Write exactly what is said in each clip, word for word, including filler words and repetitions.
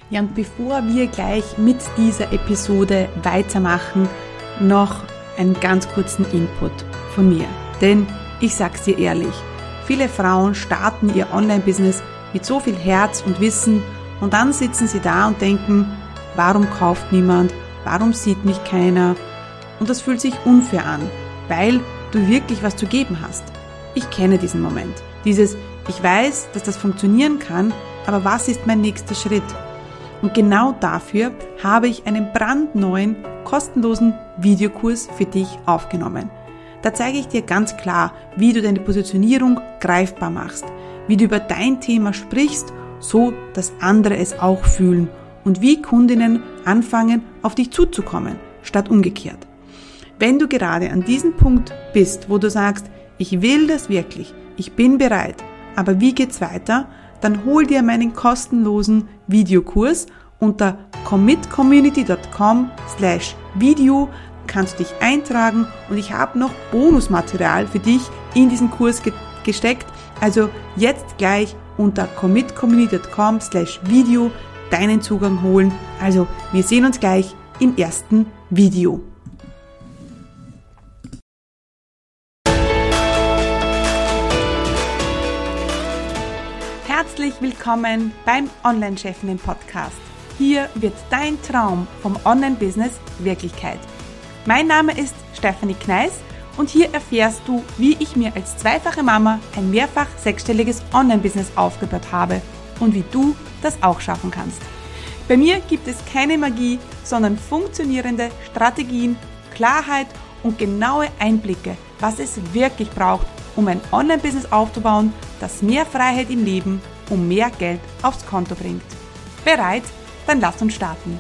Ja, und bevor wir gleich mit dieser Episode weitermachen, noch einen ganz kurzen Input von mir. Denn ich sag's dir ehrlich, viele Frauen starten ihr Online-Business mit so viel Herz und Wissen und dann sitzen sie da und denken, warum kauft niemand, warum sieht mich keiner? Und das fühlt sich unfair an, weil du wirklich was zu geben hast. Ich kenne diesen Moment. Dieses, ich weiß, dass das funktionieren kann, aber was ist mein nächster Schritt? Und genau dafür habe ich einen brandneuen, kostenlosen Videokurs für dich aufgenommen. Da zeige ich dir ganz klar, wie du deine Positionierung greifbar machst, wie du über dein Thema sprichst, so dass andere es auch fühlen und wie Kundinnen anfangen, auf dich zuzukommen, statt umgekehrt. Wenn du gerade an diesem Punkt bist, wo du sagst, ich will das wirklich, ich bin bereit, aber wie geht's weiter? Dann hol dir meinen kostenlosen Videokurs unter commitcommunity.com slash video, kannst dich eintragen und ich habe noch Bonusmaterial für dich in diesen Kurs ge- gesteckt. Also jetzt gleich unter commitcommunity.com slash video deinen Zugang holen. Also wir sehen uns gleich im ersten Video. Herzlich willkommen beim Online-Chefinnen-Podcast. Hier wird dein Traum vom Online-Business Wirklichkeit. Mein Name ist Stefanie Kneis und hier erfährst du, wie ich mir als zweifache Mama ein mehrfach sechsstelliges Online-Business aufgebaut habe und wie du das auch schaffen kannst. Bei mir gibt es keine Magie, sondern funktionierende Strategien, Klarheit und genaue Einblicke, was es wirklich braucht, um ein Online-Business aufzubauen, das mehr Freiheit im Leben und mehr Geld aufs Konto bringt. Bereit? Dann lass uns starten.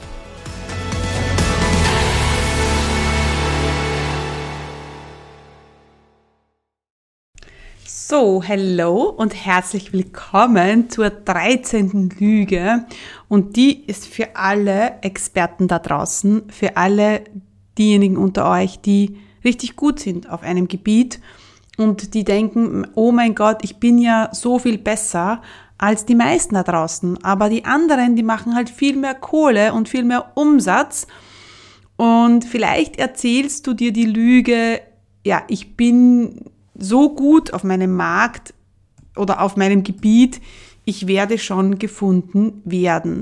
So, hello und herzlich willkommen zur dreizehnten Lüge. Und die ist für alle Experten da draußen, für alle diejenigen unter euch, die richtig gut sind auf einem Gebiet und die denken, oh mein Gott, ich bin ja so viel besser als die meisten da draußen. Aber die anderen, die machen halt viel mehr Kohle und viel mehr Umsatz. Und vielleicht erzählst du dir die Lüge, ja, ich bin so gut auf meinem Markt oder auf meinem Gebiet, ich werde schon gefunden werden.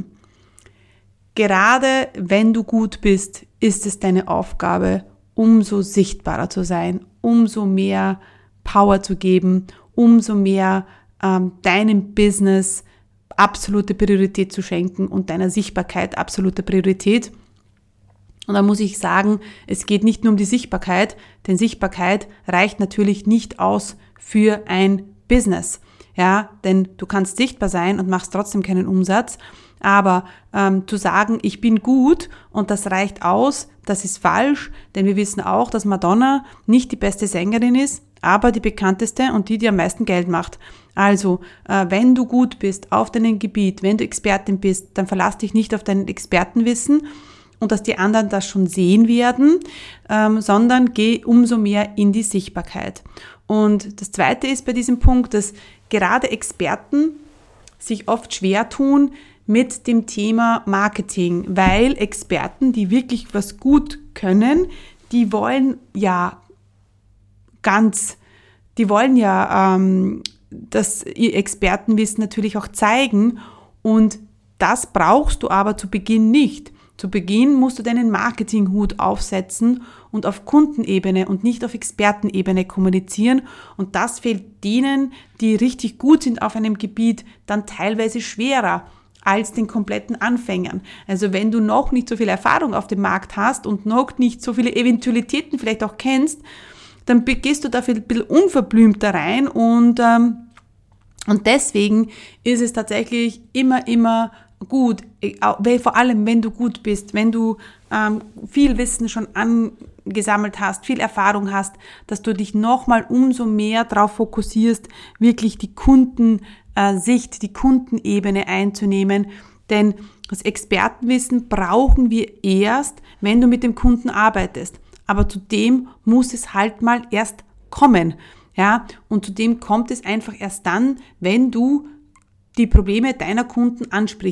Gerade wenn du gut bist, ist es deine Aufgabe, umso sichtbarer zu sein, umso mehr Power zu geben, umso mehr ähm, deinem Business absolute Priorität zu schenken und deiner Sichtbarkeit absolute Priorität. Und da muss ich sagen, es geht nicht nur um die Sichtbarkeit, denn Sichtbarkeit reicht natürlich nicht aus für ein Business. Ja, denn du kannst sichtbar sein und machst trotzdem keinen Umsatz. Aber ähm, zu sagen, ich bin gut und das reicht aus, das ist falsch, denn wir wissen auch, dass Madonna nicht die beste Sängerin ist, aber die bekannteste und die, die am meisten Geld macht. Also, äh, wenn du gut bist auf deinem Gebiet, wenn du Expertin bist, dann verlass dich nicht auf dein Expertenwissen und dass die anderen das schon sehen werden, ähm, sondern geh umso mehr in die Sichtbarkeit. Und das Zweite ist bei diesem Punkt, dass gerade Experten sich oft schwer tun mit dem Thema Marketing, weil Experten, die wirklich was gut können, die wollen ja ganz, die wollen ja ähm, das ihr Expertenwissen natürlich auch zeigen und das brauchst du aber zu Beginn nicht. Zu Beginn musst du deinen Marketinghut aufsetzen und auf Kundenebene und nicht auf Expertenebene kommunizieren. Und das fällt denen, die richtig gut sind auf einem Gebiet, dann teilweise schwerer als den kompletten Anfängern. Also wenn du noch nicht so viel Erfahrung auf dem Markt hast und noch nicht so viele Eventualitäten vielleicht auch kennst, dann gehst du dafür ein bisschen unverblümt da rein und, ähm, und deswegen ist es tatsächlich immer, immer gut, vor allem wenn du gut bist, wenn du ähm, viel Wissen schon angesammelt hast, viel Erfahrung hast, dass du dich nochmal umso mehr darauf fokussierst, wirklich die Kundensicht, die Kundenebene einzunehmen, denn das Expertenwissen brauchen wir erst, wenn du mit dem Kunden arbeitest, aber zudem muss es halt mal erst kommen, ja, und zudem kommt es einfach erst dann, wenn du die Probleme deiner Kunden ansprichst.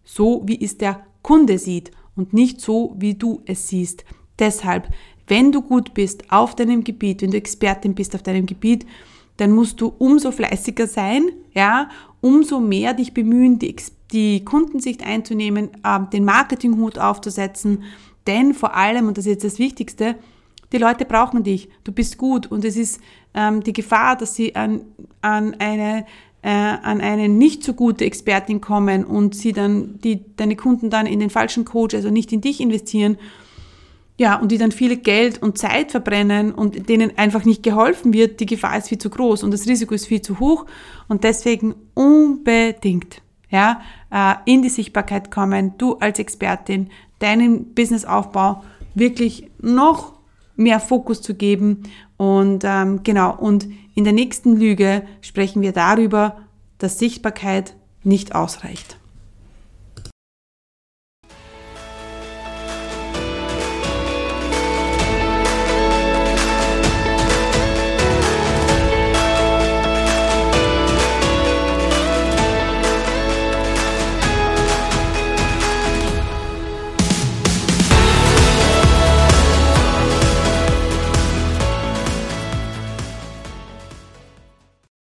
so wie es der Kunde sieht und nicht so, wie du es siehst. Deshalb, wenn du gut bist auf deinem Gebiet, wenn du Expertin bist auf deinem Gebiet, dann musst du umso fleißiger sein, ja, umso mehr dich bemühen, die, die Kundensicht einzunehmen, äh, den Marketinghut aufzusetzen, denn vor allem, und das ist jetzt das Wichtigste, die Leute brauchen dich, du bist gut und es ist ähm, die Gefahr, dass sie an, an eine äh, an eine nicht so gute Expertin kommen und sie dann, die, deine Kunden dann in den falschen Coach, also nicht in dich investieren, ja, und die dann viel Geld und Zeit verbrennen und denen einfach nicht geholfen wird, die Gefahr ist viel zu groß und das Risiko ist viel zu hoch und deswegen unbedingt, ja, äh, in die Sichtbarkeit kommen, du als Expertin, deinen Businessaufbau wirklich noch mehr Fokus zu geben und ähm, genau, und in der nächsten Lüge sprechen wir darüber, dass Sichtbarkeit nicht ausreicht.